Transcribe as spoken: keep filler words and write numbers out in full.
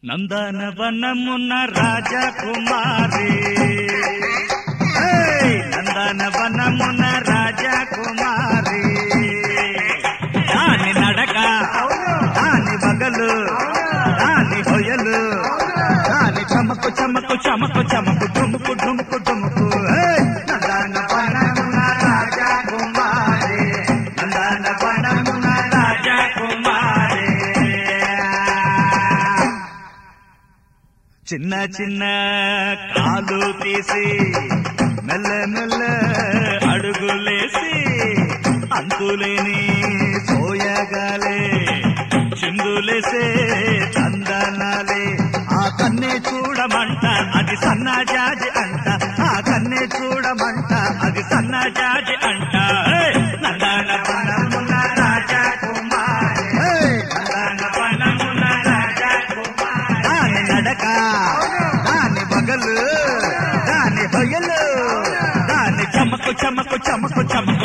నందనవనమున రాజకుమారి నందనవనమున రాజకుమారి దాని నడక దాని బగలు దాని హొయలు దాని చమకు చమకు చమకు చమకు డుముకు డుముకు డుముకు నందనవనమున రాజకుమారి నందనవనమున రాజకుమారి చిన్న చిన్న కాలు తీసి మెల్ల మెల్ల అడుగులేసి అంతులేని సోయగాలే చిందులేసే తందనాలే ఆ కన్నే చూడమంట అది సన్నజాజి అంట ఆ కన్నే చూడమంట అది సన్నజాజి అంట నందనవనమున రాజకుమారి నందనవనమున రాజకుమారి దాని నడక దాని బగలు దాని హొయలు దాని చమకు చమకు చమకు చమకు